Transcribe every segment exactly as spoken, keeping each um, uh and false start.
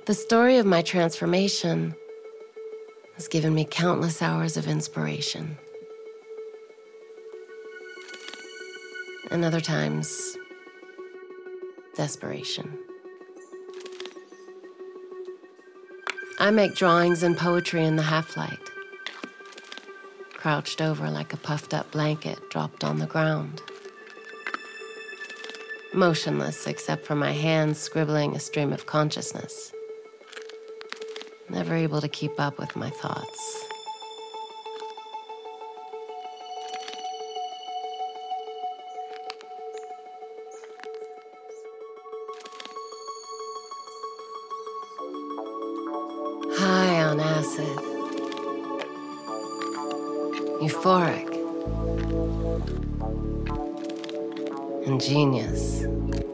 The story of my transformation has given me countless hours of inspiration. And other times, desperation. I make drawings and poetry in the half-light, crouched over like a puffed-up blanket dropped on the ground. Motionless except for my hands scribbling a stream of consciousness. Never able to keep up with my thoughts. High on acid. Euphoric. Ingenious.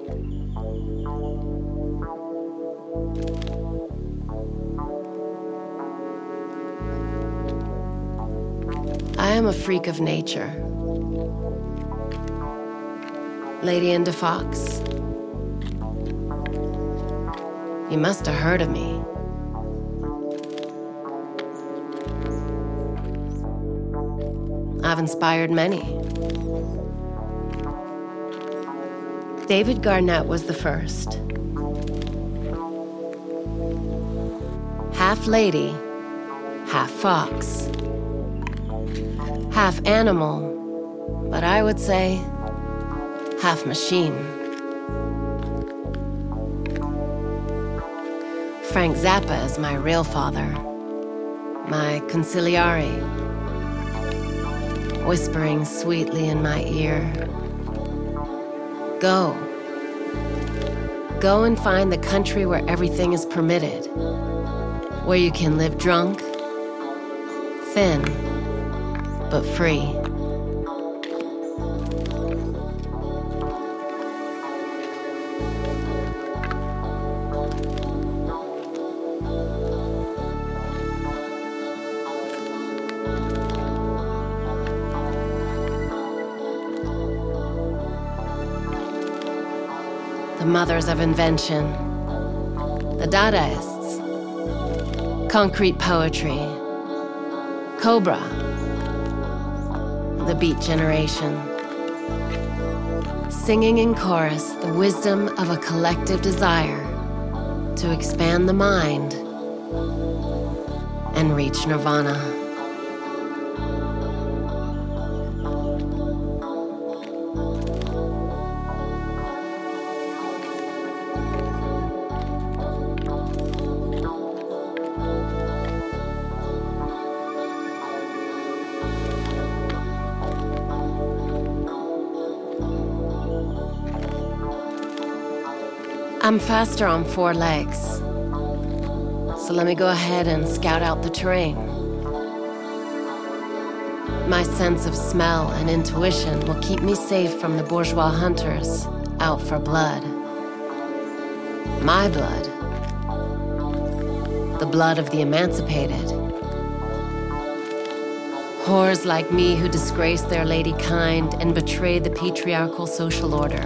I am a freak of nature. Lady and Fox. You must have heard of me. I've inspired many. David Garnett was the first. Half lady, half fox. Half animal, but I would say half machine. Frank Zappa is my real father, my consigliere, whispering sweetly in my ear, go. Go and find the country where everything is permitted, where you can live drunk, thin, but free. The mothers of invention, the Dadaists, concrete poetry, Cobra, the Beat Generation, singing in chorus the wisdom of a collective desire to expand the mind and reach nirvana. I'm faster on four legs, so let me go ahead and scout out the terrain. My sense of smell and intuition will keep me safe from the bourgeois hunters out for blood. My blood. The blood of the emancipated. Whores like me who disgrace their lady kind and betray the patriarchal social order.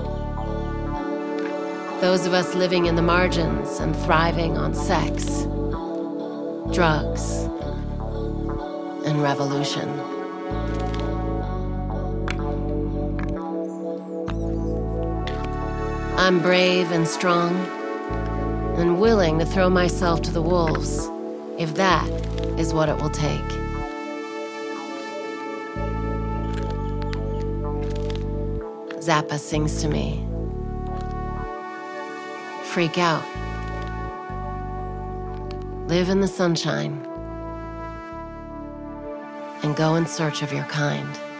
Those of us living in the margins and thriving on sex, drugs, and revolution. I'm brave and strong and willing to throw myself to the wolves if that is what it will take. Zappa sings to me. Freak out. Live in the sunshine. And go in search of your kind.